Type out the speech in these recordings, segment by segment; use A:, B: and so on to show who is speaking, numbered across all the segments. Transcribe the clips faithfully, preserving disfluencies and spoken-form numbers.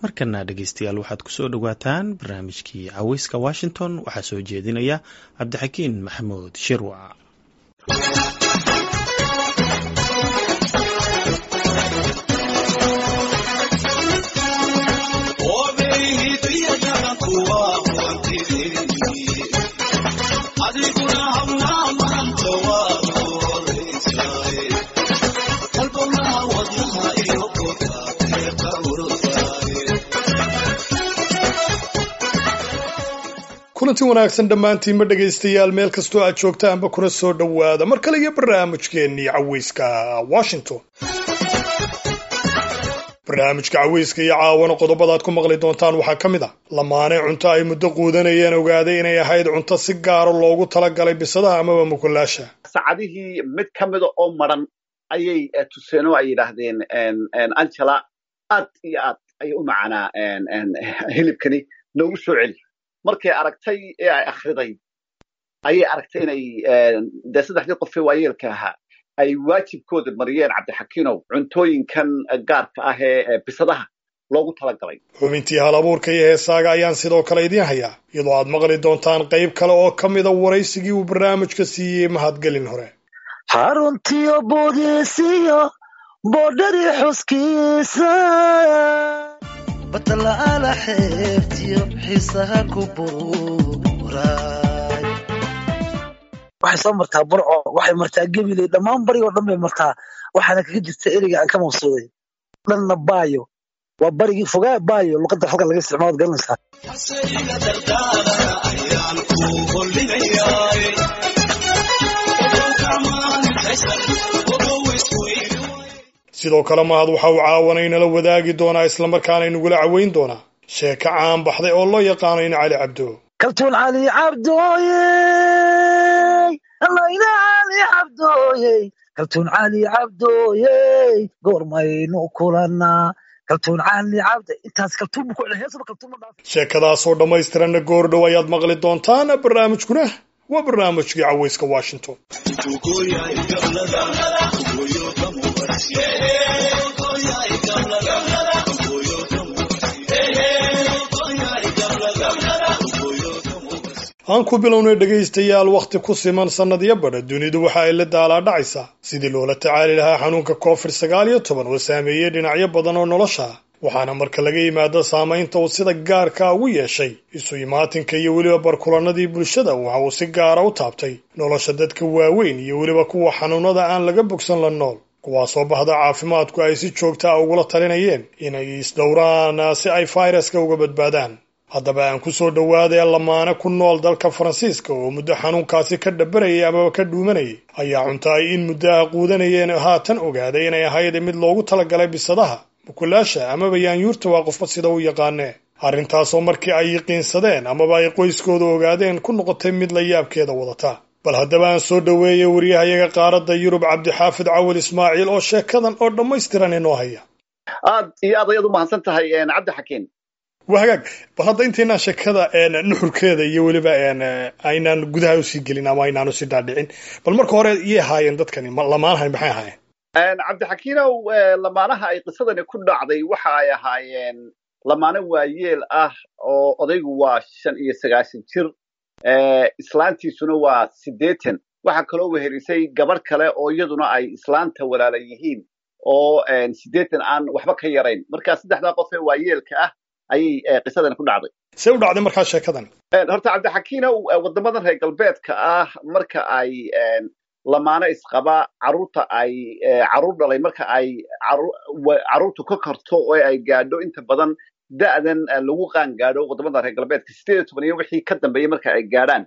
A: markana dhegeystayaal waxaad ku soo dhawaataan barnaamijkii caweyska Washington waxaa soo jeedinaya Cabdixakiin Maxamuud Shirwac.
B: kulanti wanaagsan dhammaantiin ma dhegaystayaal meel kastoo aad joogtaanba kuna soo dhowaada mar kale iyo barnaamijkeennii caweyska Washington. barnaamijka caweyska iyo caawana qodobadaad ku maqli doontaan waxaa ka mid ah lamaane cunto ay muddo quudanayeen ogaaday inay ahayd cunto si gaara loogu talagalay bisadaha amaba mukulaasha.
C: saacadihii mid ka mida oo maran ayay tuseen oo ay yidhaahdeen Angela aad iyo aad ayay u macanaa hilibkani noogu soo celi markay aragtay ee ay akhriday ayay aragtay inay de saddexdii qof ee waayeelka ahaa ay waajibkooda mariyeen Cabdixakiinow cuntooyinkan gaarka ah ee bisadaha loogu talagalay.
B: xubintii halabuurka iyo heesaaga ayaan sidoo kale idiin hayaa iyadoo aad maqli doontaan qayb kale oo ka mida waraysigii uu barnaamijka siiyey mahadgelin hore.
D: xaruntiyo boodisiyo boodhadii xuskiisa batala ala xeebtiyo xiisaha ku buuray waxay soo martaa burco waxay martaa gabiley dhammaan bari oo dhan bay martaa waxaana kaga jirta eriga aan ka maqsuuday dhanna baayo waa barigii fogaa baayo luqadda halka laga isticmaalo garanaysaa xasayga dardaara ayaan ku hollinayaa
B: sidoo kale mahad waxa uu caawanay nala wadaagi doonaa islamarkaana inagula caweyn doonaa sheeko caan baxday oo loo yaqaano in Cali Cabdo.
D: kaltuun Cali Cabdooye allayna Cali Cabdooye kaltuun Cali Cabdooye goormaynu kulanaa kaltuun Cali Cabdo intaas kaltuun ku heesaba kaltuun dhaaf.
B: sheekadaas oo dhammaystiran goor dhow ayaad maqli doontaan barnaamijkuna waa barnaamijkii caweyska Washington. aan ku bilownay dhegaystayaal waqti ku siman sanadyo badha dunidu waxa ay la daalaa dhacaysaa sidii loola tacaali lahaa xanuunka covid sagaal iyo toban oo saameeyey dhinacyo badan oo nolosha ah waxaana marka laga yimaado saamaynta uu sida gaarka ugu yeeshay isu imaatinka iyo weliba barkulanadii bulshada waxa uu si gaara u taabtay nolosha dadka waaweyn iyo weliba kuwa xanuunada aan laga bogsan la nool kuwaasoo bahda caafimaadku ay si joogta ah ugula talinayeen inay isdhowraan si ay fayraska uga badbaadaan. haddaba aan ku soo dhowaaday lamaane ku nool dalka Faransiiska oo muddo xanuunkaasi ka dhabarayay ama ka dhuumanayay ayaa cunto ay in muddaha quudanayeen haatan ogaaday inay ahayd mid loogu talagalay bisadaha mukulaasha amaba yaanyuurta waa qofba sida u yaqaanee arrintaasoo markii ay yaqiinsadeen amaba ay qoyskooda ogaadeen ku noqotay mid la yaabkeeda wadata. bal haddaba aan soo dhoweeyey wariyahayaga qaaradda Yurub Cabdixaafid Cawil Ismaaciil oo sheekadan oo dhammaystiran inoo haya.
C: aad iyo aad ayaad u mahadsan tahay Cabdixakiin.
B: wahagaag bal hadda intaynaan sheekada nuxurkeeda iyo weliba aynaan gudaha usii gelin ama aynaan usii dhaadhicin bal marka hore iyay ahaayeen dadkani lamaanahan maxay ahaayeen?
C: Cabdixakiinow lamaanaha ay qisadani ku dhacday waxa ay ahaayeen lamaane waayeel ah oo odaygu waa shan iyo sagaashan jir islaantiisuna waa siddeetan waxa kaloo wehelisay gabadh kale oo iyaduna ay islaanta walaala yihiin oo siddeetan aan waxba ka yarayn marka saddexdaa qof ee waayeelka ah ayay qisadan ku dhacday.
B: see u dhacday markaa sheekadan?
C: horta Cabdixakiinow wadamadan reer galbeedka ah marka ay lamaane isqaba caruurta ay caruur dhalay marka ay caruurtu ka karto oo ay gaadho inta badan da'dan lagu qaan gaadho wadamada reer galbeedka sideed iyo toban iyo wixii ka dambeeyay marka ay gaadhaan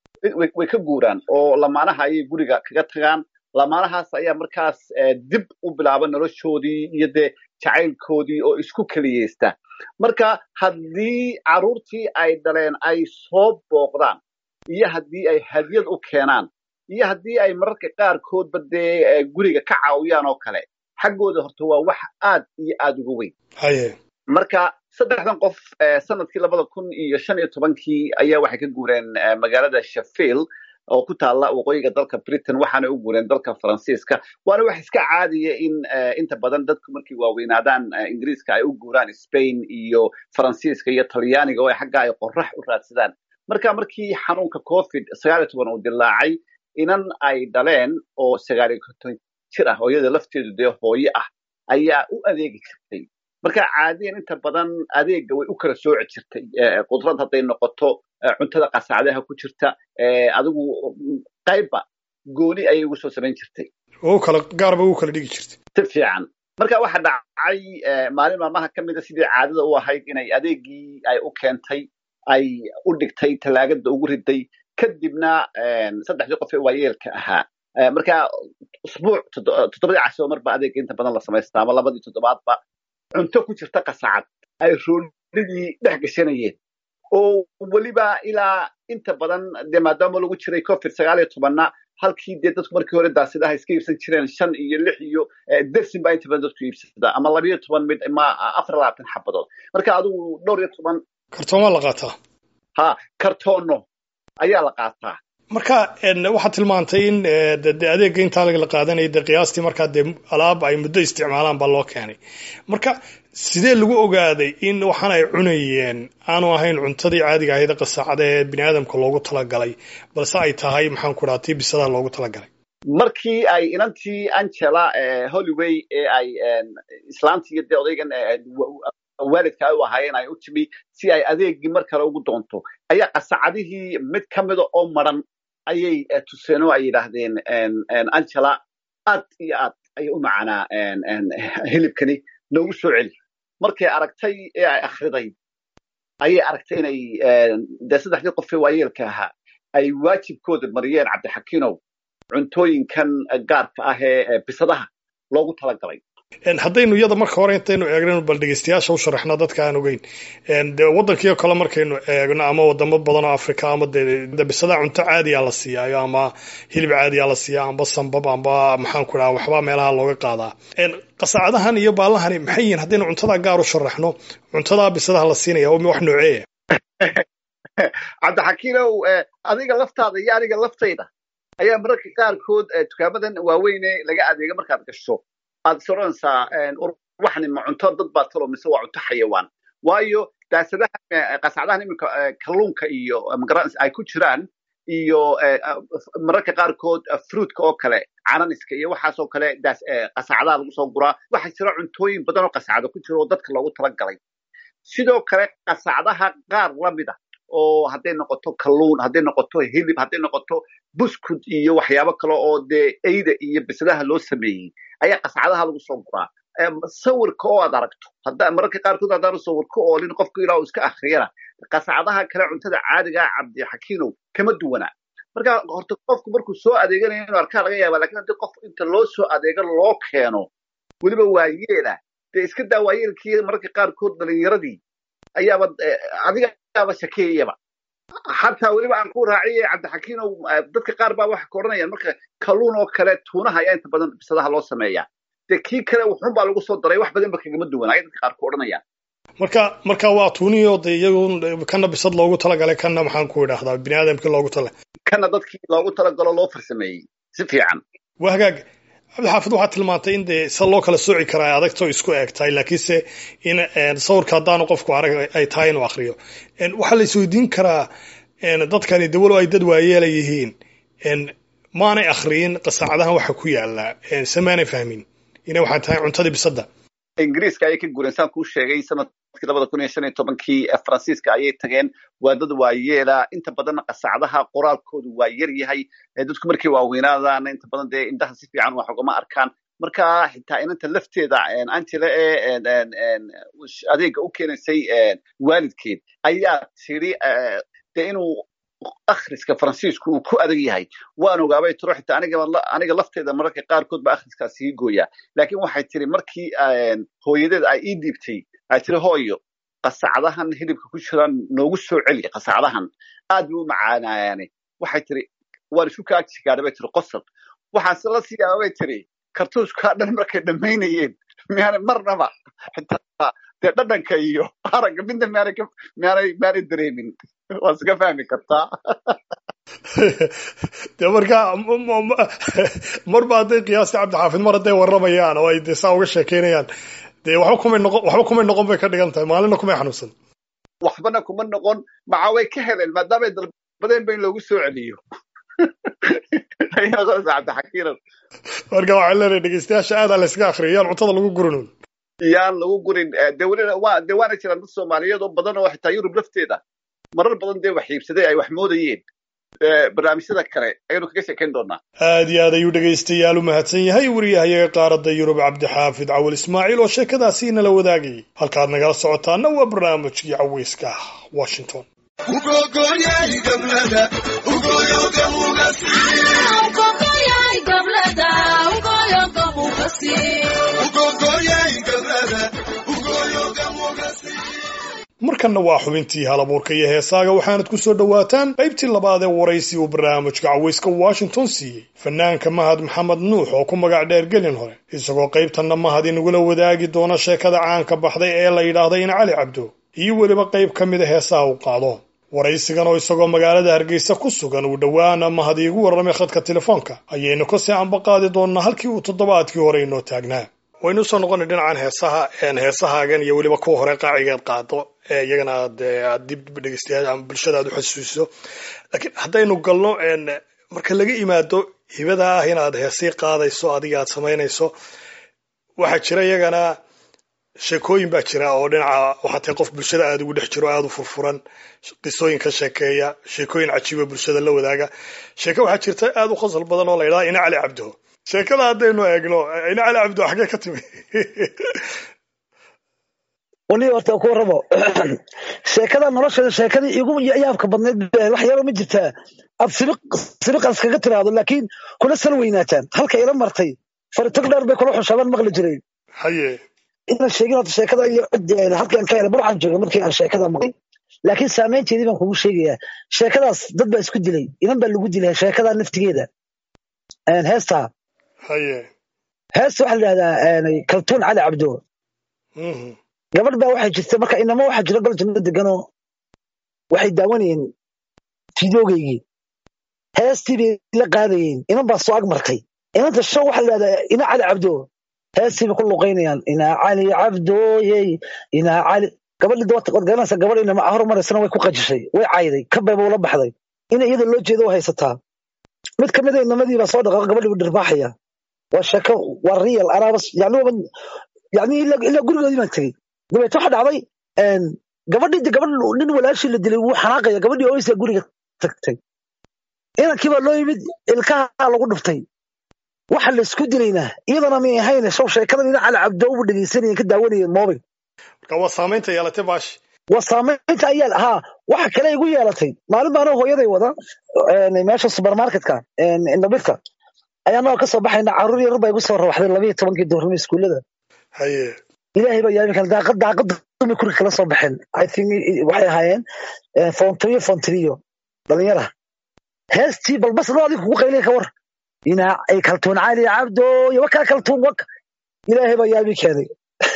C: way ka guuraan oo lamaanaha ayay guriga kaga tagaan. lamaanahaas ayaa markaas dib u bilaaba noloshoodii iyo dee jacaylkoodii oo isku keliyeysta. marka haddii caruurtii ay dhaleen ay soo booqdaan iyo haddii ay hadiyad u keenaan iyo haddii ay mararka qaarkoodba dee guriga ka caawiyaan oo kale xaggooda horta waa wax aad iyo aad uga weyn.
B: haye
C: marka saddexdan qof sanadkii labada kun iyo shan iyo tobankii ayaa waxay ka guureen magaalada Sheffield oo ku taala waqooyiga dalka Britain waxaana u guureen dalka Faransiiska waana wax iska caadiya in inta badan dadku markii waaweynaadaan Ingiriiska ay u guuraan Spain iyo Faransiiska iyo Talyaaniga oo xagga ay qorrax u raadsadaan marka markii xanuunka covid sagaal iyo toban uu dilaacay inan ay dhaleen oo sagaal iyo konton jir ah hooyada lafteedu dee hooyo ah ayaa u adeegi jirtay marka caadiyan inta badan adeega way u kala sooci jirtay qudrad haday noqoto cuntada qasacadaha ku jirta adigu qayba gooni ayay ugu soo samayn jirtay
B: oo kala gaarba u kala dhigi jirtay
C: si fiican marka waxa dhacay maalin maalmaha kamid ah sidii caadada u ahayd inay adeegii ay u keentay ay u dhigtay talaagada ugu riday kadibna saddexdii qof ee waayeelka ahaa marka usbuuc toddobadii casho marba adeeg inta badan la samaystaa ama labadii toddobaadba cunto ku jirta qasacad ay roonidii dhex gashanayeen oo waliba ilaa inta badan dee maadaama lagu jiray covid sagaal iyo tobanna halkii dee dadku markii hore daasidaha iska iibsan jireen shan iyo lix iyo dersin baa inta badan dadku iibsada ama laba iyo toban mid ama afar iyo labaatan xabadood marka adigu dhowr iyo toban
B: kartoono la qaataa
C: ha kartoono ayaa la qaataa
B: marka waxaad tilmaantay in adeegga intaa la qaadanayay dee qiyaastii markaa dee alaab ay muddo isticmaalaan baa loo keenay marka sidee lagu ogaaday in waxaan ay cunayeen aanu ahayn cuntadii caadiga ahayd qasacada ee bini aadamka loogu talagalay balse ay tahay maxaan ku dhahaa tii bisadaha loogu talagalay
C: markii ay inantii Angela Holloway ee ay islaantii dee odaygan waalidka ay u ahaayeen ay u timi si ay adeegii mar kale ugu doonto ayaa qasacadihii mid ka mid oo maran ayay tuseen oo ay yidhaahdeen Angela aad iyo aad ayay u macanaa hilibkani noogu soo celi markay aragtay ee ay akhriday ayay aragtay inay dee saddexdii qof ee waayeelka ahaa ay waajibkooda mariyeen cabdixakiinow cuntooyinkan gaarka ah ee bisadaha loogu talagalay
B: haddaynu iyada marka hore intaynu eegno bal dhegeystayaasha u sharaxno dadka aan ogeyn dee waddankiio kale markaynu eegno ama wadamo badan oo Afrika ama dee bisadaha cunto caadiya la siiyaayo ama hilib caadiya la siiyaa amba sambab amba maxaan ku dhahaa waxba meelaha looga qaadaa qasacadahan iyo baalahani maxay yihiin haddaynu cuntada gaar u sharaxno cuntada bisadaha la siinaya oo wax nooceeya
C: cabdixakiinow adiga laftaada iyo aniga laftayda ayaa mararka qaarkood dukaamadan waaweyne laga adeega markaad gasho aad soranaysaa waxani ma cunto dad baa talo mise waa cunto xayawaan waayo daasadaha qasacadahan iminka kalluunka iyo magaranaysa ay ku jiraan iyo mararka qaarkood fruitka oo kale cananiska iyo waxaas oo kale daas qasacadaha lagu soo guraa waxaa jira cuntooyin badan oo qasacado ku jira oo dadka loogu talagalay sidoo kale qasacadaha qaar lamid ah oo hadday noqoto kalluun hadday noqoto hilib hadday noqoto buskud iyo waxyaabo kale oo dee eyda iyo bisadaha loo sameeyey ayaa qasacadaha lagu soo guraa sawirka oo aad aragto hadda mararka qaarkood haddaan sawirka oo lin qofku ilaa uu iska akhriyana qasacadaha kale cuntada caadiga ah cabdixakiinow kama duwana marka horta qofku markuu soo adeeganayo inuu arkaa laga yaaba lakin haddii qof inta loo soo adeego loo keeno weliba waayeela dee iska daa waayeelkii mararka qaarkood dhalinyaradii ayaaba adiga aba shakeeyaba xataa weliba aan ku raaciyay cabdixakiinow dadka qaar baa waxa ka odhanayaan marka kalluun oo kale tuunaha ayaa inta badan bisadaha loo sameeyaa dee kii kale wuxuun baa lagu soo daray wax badan ba kagama duwan ayay dadka qaar ku odhanayaan
B: marka marka waa tuuniyoo de iyagu kana bisad loogu talagalay kana maxaan ku idhaahdaa bini aadamkii loogu tala
C: kana dadkii loogu talagalo loo farsameeyey si fiican
B: waa hagaag cabdixaafid waxaad tilmaantay in dee sa loo kala sooci karaa adagtoo isku eg tahay laakiinse in sawirka haddaanu qofku arag ay tahay inuu akriyo waxaa la isweydiin karaa dadkani de walow ay dad waayeela yihiin maanay akhriyin qasacadahan waxa ku yaala se maanay fahmin inay waxaa tahay cuntadii bisada
C: ingiriiska ayay ka guureen saan kuu sheegay sanadkii labada kun iyo shan iyo tobankii faransiiska ayay tageen waa dad waayeela inta badan qasacadaha qoraalkoodu waa yar yahay dadku markay waaweynaadaan inta badan dee indhaha si fiican wax ugama arkaan marka xitaa inanta lafteeda Angela ee adeega u keenaysay waalidkeed ayaa tiri dee inuu akhriska faransiisku uu ku adag yahay waan ogaabay tiro xitaa aniga aniga lafteeda mararka qaarkood ba akhriskaas sii gooya laakiin waxay tiri markii hooyadeed ay ii dhiibtay ay tiri hooyo qasacadahan hilibka ku jiraan noogu soo celi qasacadahan aad buu u macaanayaane waxay tiri waan isku kaagsigaadhay bay tiri qosol waxaase la siyaaba bay tiri kartuuskaa dhan markay dhammaynayeen miyaanay marnaba xitaa dee dhadhanka iyo aragga midna miyaanay miyaanay miyaanay dareemin waa iska fahmi kartaa
B: dee markaa marba hadday qiyaasta cabdixaafid mar hadday warramayaan oo ay dee saa uga sheekeynayaan dee waxba kumay noqon waxba kumay noqon bay ka dhigan tahay maalina kumay xanuunsan
C: waxbana kuma noqon maca way ka heleen maadaamay dalbadeen ba in loogu soo celiyo cabdixakiinan
B: marka waxaan leenahay dhegeystayaasha aadaa la iska akhriyo yaan cuntada lagu gurinun
C: yaan lagu gurin dee welina waa dee waana jiraan dad soomaaliyeed oo badan oo xitaa yurub lafteeda marar badan dee wax iibsaday ay wax moodayeen barnaamijyada kale ayaynu kaga sheekayn doonaa
B: aad iyo aad ayuu dhegaystayaal u mahadsan yahay wariyahayaga qaaradda yurub cabdixaafid cawal ismaaciil oo sheekadaasi nala wadaagayay halkaad nagala socotaana waa barnaamijkii caweyska washington markanna waa xubintii halabuurka iyo heesaaga waxaanad ku soo dhowaataan qaybtii labaad ee waraysi uu barnaamijka caweyska washington siiyey fanaanka mahad maxamed nuux oo ku magac dheer gelin hore isagoo qaybtanna mahad inagula wadaagi doona sheekada caanka baxday ee la yidhaahday in cali cabdo iyo weliba qayb ka mida heesaha uu qaado waraysigan oo isagoo magaalada hargeysa ku sugan uu dhowaana mahad iigu warramay khadka telefoonka ayaynu kasii ambaqaadi doonnaa halkii uu toddobaadkii hore inoo taagnaa waynu usoo noqonay dhinacan heesaha heesahaagan iyo weliba kuwa hore qaacigeed qaado ee iyagana aad aad dib dhegeystayaal ama bulshada aad u xasuusiso laakiin haddaynu galno marka laga imaado hibada ah inaad heesii qaadayso adiga aad samaynayso waxaa jira iyagana sheekooyin baa jira oo dhinaca waxaa tahay qof bulshada aad ugu dhex jiro aad u furfuran qisooyin ka sheekeeya sheekooyin cajiiba bulshada la wadaaga sheeko waxaa jirta aad u qosol badan oo la yidhahda ina cali cabdo sheekada haddaynu eegno ina cali cabdo xagee ka timi
D: wali horta ku rabo sheekada nolosha sheekadii igu yaabka badneed wax yar ma jirtaa ab sibiq sibiqas kaga tiraado laakiin kula sal weynaataan halka ila martay fartag dheer bay kula xushaban maqli jiray
B: haye
D: ina sheegin horta sheekada iyo halkan ka ila burxan jooga markii aan sheekada maqlay laakiin saameynteedii baan kugu sheegayaa sheekadaas dad baa isku dilay inan baa lagu dilay sheekada naftigeeda aan heesta
B: haye
D: heesta waxa la yiraahdaa kaltuun cali cabdo
B: mhm
D: gabadh baa waxay jirtay marka inama waxa jira gal jannada degano waxay daawanayeen fiidoogaygi heestii bay la qaadayeen inan baa soo ag martay inanta show waxa la yiraahdaa ina cali cabdo heestii bay ku luqeynayaan ina cali cabdo yey ina cali gabadhii dood qorganaysa gabadh inama horumareysana way ku qajishay way cayday ka bayba la baxday in iyada loo jeedo haysataa mid kamid ah inamadii baa soo dhaqaaqay gabadhii dhirbaaxaya waa sheeko waa real arabas yani yani ila gurigoodii baan tagay dabeet waxa dhacday gabadhii gabadh nin walaashii la dilay wuu xanaaqaya gabadhii oo isa guriga tagtay inankii baa loo yimid ilkaha lagu dhuftay waxa la isku dilayna iyadana ma ahayn show sheekadan ina cali cabdo u dhageysanayay ka daawanayay mobile
B: marka waa saameynta yeelatay baash
D: waa saameynta ayaa ha waxa kale igu yeelatay maalin baan hooyaday wada meesha supermarketka indhabirka ayaa noo ka soo baxayna caruur yar baa igu soo rawaxday laba iyo tobankii duhurnimo iskuulada
B: haye
D: ilaahay baa yaabin kala daaqad daaqad dumi kuri kala soo baxeen I think waxay ahaayeen foontriyo foontriyo dhalinyara heestii bal bas loo adigu ku qaylay ka war ina ay kaltuun cali cabdo iyo waka kaltuun waka ilaahay baa yaabin keenay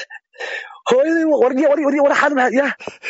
D: hooyadii wargi wargi wargi war xad ma ya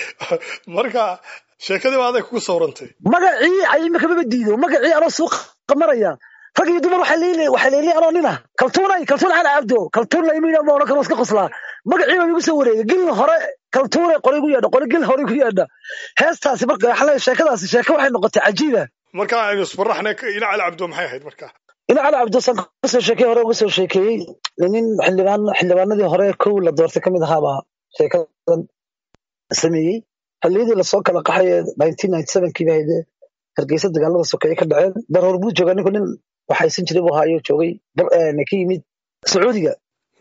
B: marka sheekadii baa aday ku sawrantay
D: magacii ay ma kaba diido magacii ana suuq qamaraya rag iyo dumar waxa leeyahay waxa leeyahay anoo nina kaltuunay kaltuun cali cabdo kaltuun la yimid ma oran iska qoslaa magacii baa igu soo wareegay gil hore kaltuun qorigu yeedho qori gil hore ku yeedho heestaasi marka waxa la sheekadaasi sheeko waxay noqotay cajiiba
B: marka aynu isbaraxnay ina cali cabdo maxay ahayd marka
D: ina cali cabdo san ka soo sheekay hore uga soo sheekay nin xildhibaan xildhibaanadii hore kow la doortay kamid ahaaba sheekadan sameeyay xilliyadii la soo kala qaxay nineteen ninety-seven kii baa hargeysa dagaalada sokeeye ka dhaceen daroor buu joogaa ninku nin waxaysan jiray buu haayo joogay ka yimid sacuudiga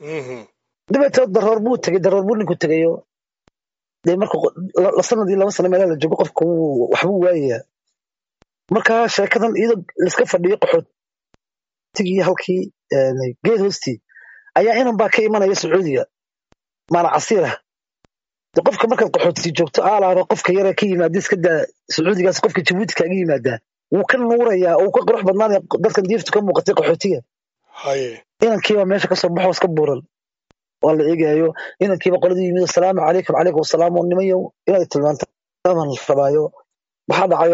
D: dabeetoo daroor buu tegey daroor buu ninku tegayo dee markuu la sanadii laba sano meelaa la joogo qofku waxbuu waayayaa marka sheekadan iyadoo laiska fadhiyo qaxootigii halkii geed hoostii ayaa inan baa ka imanaya sacuudiga maana casiirah de qofka markaad qaxooti joogto aalaaba qofka yare ka yimaada iska daa sacuudigaas qofka jabuuti kaaga yimaadaa wuu ka nuurayaa oo ka qurux badnaanaya dadkan diiftu ka muuqatay qaxootiga
B: haye
D: inankiiba meesha kasoo baxo iska buuran waa la eegayo inankiiba qoladii yimid asalaamu calaykum calaykum asalaam oo nimayo inaad tilmaantaan rabaayo maxaa dhacayo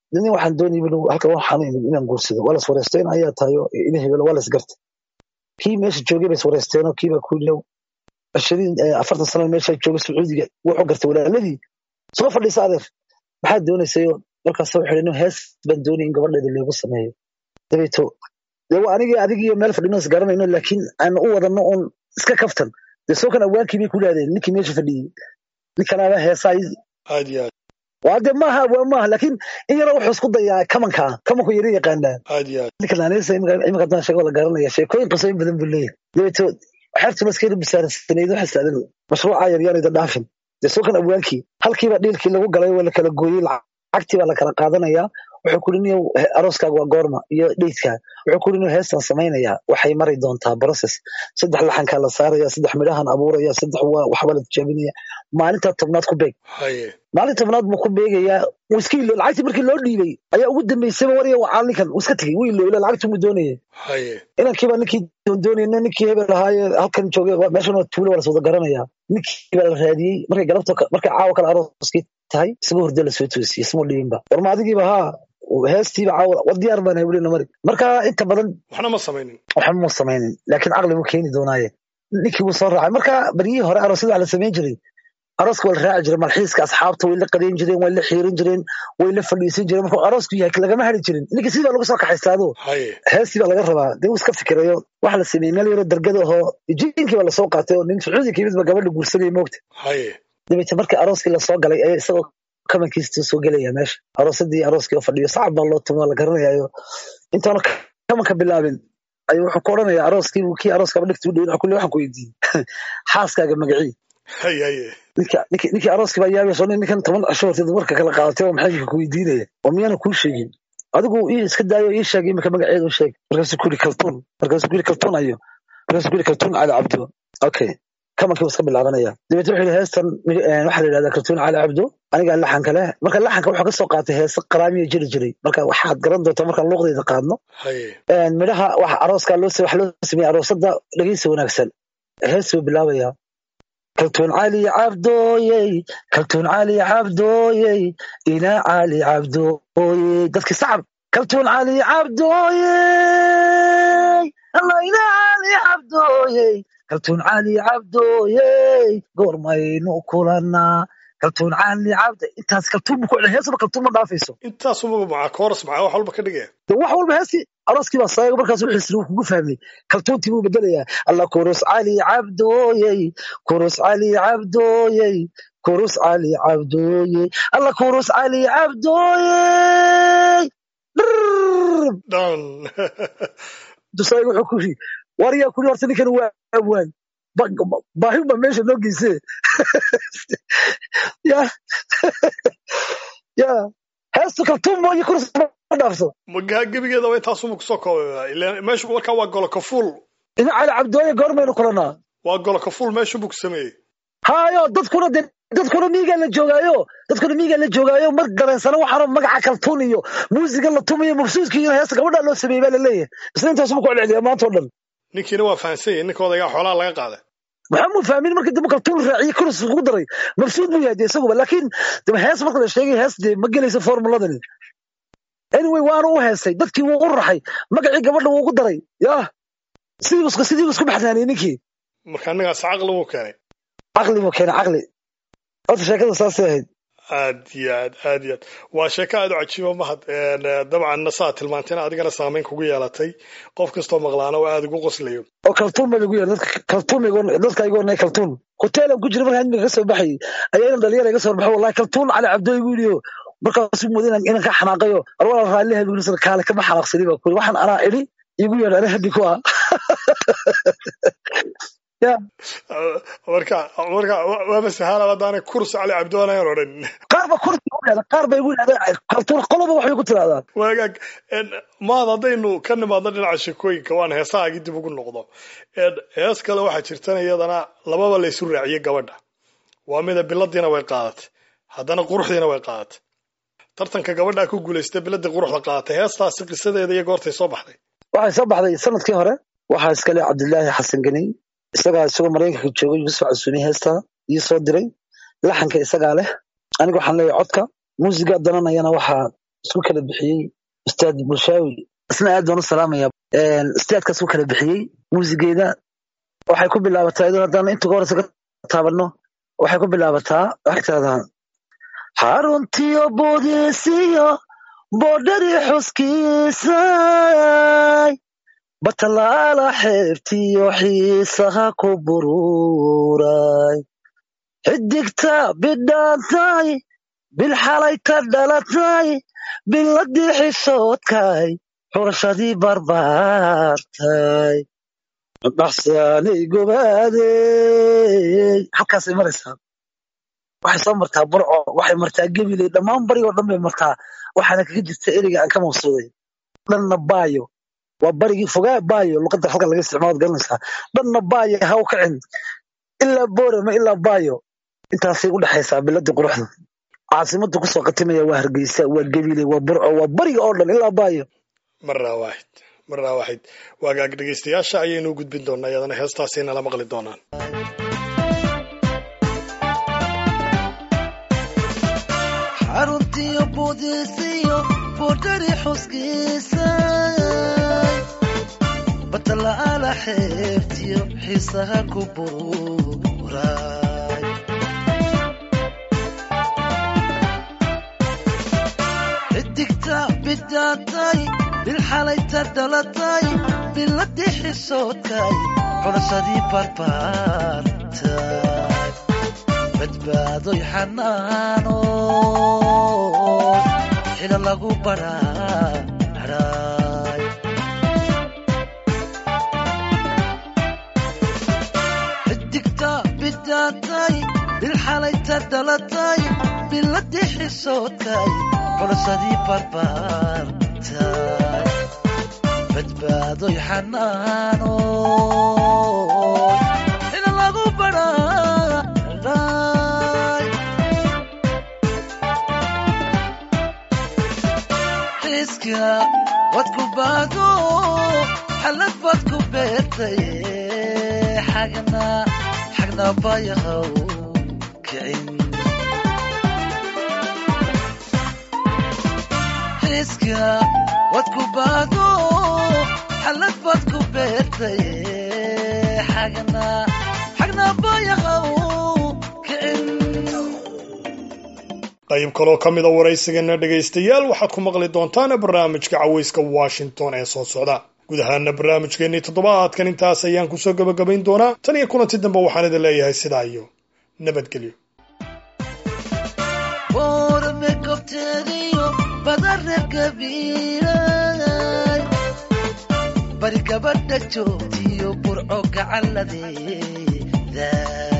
D: nin waxaan doonayay inuu halka waxaan inaan guursado wala swareysteen ayaa tayo in hebel wala isgarta kii meesha joogay bay swareysteen oo kiiba ku leew ashadin afartan sano meesha joogay Sacuudiga wuxuu gartay walaaladii soo fadhiisa adeer maxaa doonaysay markaas wuxuu inuu hees baan doonay in gabadheeda leegu sameeyo dabeeto deewa aniga adiga iyo meel fadhino isgaranayno laakiin aan u wadano on iska kaftan de soo kana waankii bay ku leedeen ninkii meesha fadhiyay ninkana heesay
B: aadiya
D: waade maaha waa maaha laakiin in yar wuxuu isku dayaa kamanka kamanku yari yaqaanaa
B: aadiya
D: ninkana aanaysa imika daan sheego la garanaya sheekooyin qasay badan buu leeyahay dabeeto xertu maskeedu bisaarsanaydo xasaadadu mashruuca yar yar ida dhaafin de soo kana waankii halkiiba dhiilkii lagu galay wala kala gooyay lacagtii baa la kala qaadanaya wuxuu ku leeyahay arooskaaga waa goorma iyo dheedka wuxuu ku leeyahay heestan sameynaya waxay mari doontaa process saddex laxanka la saaraya saddex midhahan abuuraya saddex waxba la jabinaya maalinta tobnaad ku beeg
B: haye
D: maalinta tobnaad buu ku beegayaa wiskii lacagtii markii loo dhiibay ayaa ugu dambeysay wariya wacaalinkan iska tagay wiil loo lacagtu mu doonayay
B: haye
D: inankiiba ninkii doonayay ninkii hebel ahaaye halkan joogay meeshan waa tuulo wala soo garanaya ninkii baa la raadiyay markay galabta markay caawa kala arooskii tahay isagoo hurdo la soo toosiyay ismo dhiinba warma adigiiba ha heestiiba caawa wadiyaar baan hayblina mari marka inta badan
B: waxna ma sameeynin
D: waxna ma sameeynin laakiin aqli uu keeni doonaaye ninkii uu soo raacay marka bariyii hore aroosada la sameyn jiray arooska wal raaci jiray malxiiska asxaabta way la qadeen jireen way la xiirin jireen way la fadhiisan jireen marka aroosku yahay laga ma heli jirin ninkii sidoo lagu soo kaxaystaado
B: haye
D: heestiiba laga rabaa dee iska fikirayo wax la sameeyay meel yar dargada oo jiinkii baa la soo qaatay oo nin Sacuudi ka midba gabadha guursanay moogta
B: haye
D: dabeetana markii arooskii la soo galay ay isagoo kamankiistu soo galaya meesha aroosadii arooskii oo fadhiyo sacab baa loo tumo la garanayo intaana kamanka bilaabin ayuu wuxuu ku oranayaa arooskii uu kii arooska dhigtu dheer kulli waxaan ku weydiiyay xaaskaaga magacii
B: haye haye
D: ninka ninka arooskii baa yaabay soo ninkan toban cashoortid marka kala qaadatay oo maxay ku weydiinaya oo miyana ku sheegin adigu ii iska daayo ii sheegay marka magaceedu u sheeg markaas ku ri kaltuun markaas ku ri kaltuun ayo markaas ku ri kaltuun cali cabdo okay kamanka iska bilaabanaya dibadda wuxuu heestan waxa la yiraahdaa kaltuun cali cabdo aniga laxan kale marka laxanka wuxuu ka soo qaatay hees qaraamiye jiri jiray marka waxaad garan doontaa marka luqadeeda qaadno
B: haye
D: een midhaha wax arooska loo wax loo sameeyay aroosada dhageysi wanaagsan hees uu bilaabaya kaltuun cali cabdooyey kaltuun cali cabdooyey ila cali cabdooyey dadka sacab kaltuun cali cabdooyey allah ila cali cabdooyey kaltuun cali cabdooyey goormaynu kulanaa kaltuun cali cabd intaas kaltuun ku heesaba kaltuun ma dhaafayso
B: intaas uma maca chorus maca wax walba ka dhigay
D: wax walba heesi arooskii baa saayay markaas wuxuu islu kugu fahmay kaltuuntii buu bedelayaa allah chorus cali cabdooyey chorus cali cabdooyey chorus cali cabdooyey allah chorus cali cabdooyey
B: dan
D: dusay wuxuu ku yiri wariya ku horta ninkan waa awaan baahi ma meesha loo geysay ya ya heestu kaltuun ma chorus ma dhaafso
B: magaa gebigeeda way taas uma kusoo koobay ilaa meesha marka waa golo kafuul
D: ina cali cabdooye goormaynu kulanaa
B: waa golo kafuul meesha buu sameeyay
D: hayo dadkuna dadkuna miiga la joogaayo dadkuna miiga la joogaayo mar dareensana waxaan magaca kaltuun iyo muusiga la tumayo mabsuudkii iyo heesta gabadha loo sameeyay baa la leeyahay isla intaas uu ku celceliyaa maanta oo dhan
B: ninkiina waa fahansan ninka odaga xoolaha laga qaaday
D: waxaan mu fahmin markii dib kaltuun raaciye kurus ugu daray mabsuud buu yahay isagu laakiin dib hees marka la sheegay hees de ma galayso formuladani anyway waan u heesay dadkii wuu u raxay magacii gabadha wuu ugu daray yaa sidii isku sidii isku baxnaanay ninkii
B: marka anaga aqli uu keenay
D: aqli uu keenay aqli horta sheekada saas ahayd
B: aad iyo aad aad iyo aad waa sheeko aad u cajiiba mahad dabcan nasaa tilmaanteen adigana saameyn kugu yeelatay qof kastoo maqlaana waa aad ugu qoslayo
D: oo kaltuun ma lagu yeelay dadka kaltuun dadka iyagu inay kaltuun hotel ku jira markaan ka soo baxay ayaa dhalinyaro iga soo baxay wallahi kaltuun cali cabdo igu yiriyo markaas uu mudeen inaan ka xanaaqayo arwaa raaliha igu soo kaale kama xanaaqsani ba ku waxaan ana iri igu yeelay hadii ku ah ya
B: marka marka waa masahala wadana kursi cali cabdo ana oran
D: qaarba kursi qaar bay igu leedahay kaltuun qoloba waxay ku tiraadaan
B: waagaag maad hadaynu ka nimaadno dhinaca sheekooyinka waan heesaha dib ugu noqdo hees kale waxa jirtan iyadana lababa la isu raaciyay gabadha waa mid biladiina way qaadatay haddana quruxdiina way qaadatay tartanka gabadha ku guuleystay biladii quruxda qaadatay heestaasi qisadeeda iyo goortay soo baxday
D: waxay soo baxday sanadkii hore waxa iska leh Cabdullaahi Xasan Gani isaga isagoo Mareykanka joogay Yusuf Casuuni heesta iyo soo diray laxanka isaga leh aniga waxaan leeyahay codka muusiga dananayana waxa isku kala bixiyey ustaad bulshaawi isna aad baan u salaamayaa ustaadkaas u kala bixiyey muusigeeda waxay ku bilaabataa iyadoo haddaan inta horeysa ka taabanno waxay ku bilaabataa waxay tirahdaan xaruntiyo boodisiyo boodhari xuskiisay batalaala xeebtiyo xiisaha ku buruuray xidigta bidhaantay bilxalay ka dhalatay biladii xishoodkay xurashadii barbaartay dhaxsaanay gobaadey halkaasay maraysaa waxay soo martaa burco waxay martaa gabiley dhammaan barigoo dhan bay martaa waxaana kaga jirta ereyga aan ka maqsuuday dhanna baayo waa barigii fogaa baayo luqadda halka laga isticmaalo garanaysaa dhanna baayo ha u kacin ilaa boorama ilaa baayo intaasay u dhexaysaa biladii quruxda caasimada kusoo qatimaya waa hargeysa waa gabiley waa burco waa bariga oo dhan ilaa baayo
B: marna waaxid marna waaxid waagaag dhegaystayaasha ayaynu gudbin doonaa iyadana heestaasayna la maqli doonaan
D: xaruntiyo boodisiyo boodhari xuskiisa batalaala xeebtiyo xiisaha ku buruuray xidigta bidhaatay bilxalayta dhalatay biladii xishoodkay xulashadii barbaartay badbaadoy xanaano xila lagu baraaray xidigta bidhaatay bilxalayta dhalatay biladii xishoodkay xulashadii barbaartay badbaadoy xanaano xila lagu baraaray xiska wad ku baado xalad bad ku beertay xagna xagna bayahow kicin xiska wad ku baado xalad bad ku beertay xagna xagna bayahow kicin
B: qayb kaloo ka mida waraysigana dhegaystayaal waxaad ku maqli doontaan barnaamijka cawayska washington ee soo socda guud ahaana barnaamijkeennii toddobaadkan intaas ayaan kusoo gabagabayn doonaa tan iyo kulanti dambe waxaan idin leeyahay sidaa iyo nabadgelyo
D: boorame gobteediyo badare gabiilay bari gabadha joogtiyo burco gacalladeeda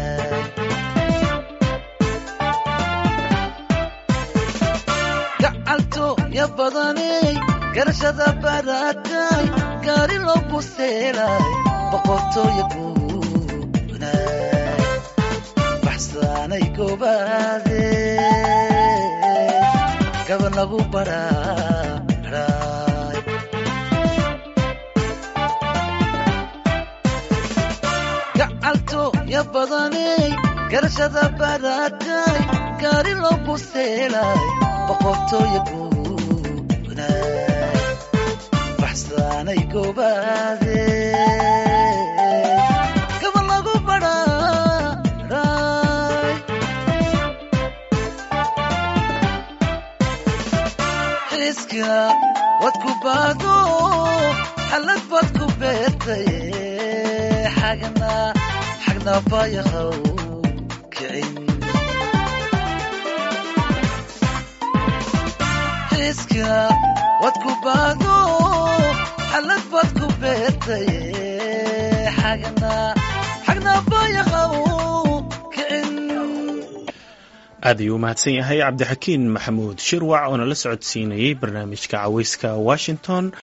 D: gacalto ya badanay garashada baratay gaari loo buseelay boqortooya guunay baxsaanay gobaadey gaban lagu baraaray gacalto ya badanay garashada baratay gaari loo buseelay boqortooya guunay baxsaanay gobaadey gaban lagu baraaray xiska wad ku baado xalad bad ku beertay xagna xagna bayahow kicin xiska wad ku baado xalad bad ku beertay xagna xagna bayahow kicin
A: aad ayuu u mahadsan yahay cabdixakiin maxamuud shirwac oo nala socodsiinayey barnaamijka cawayska washington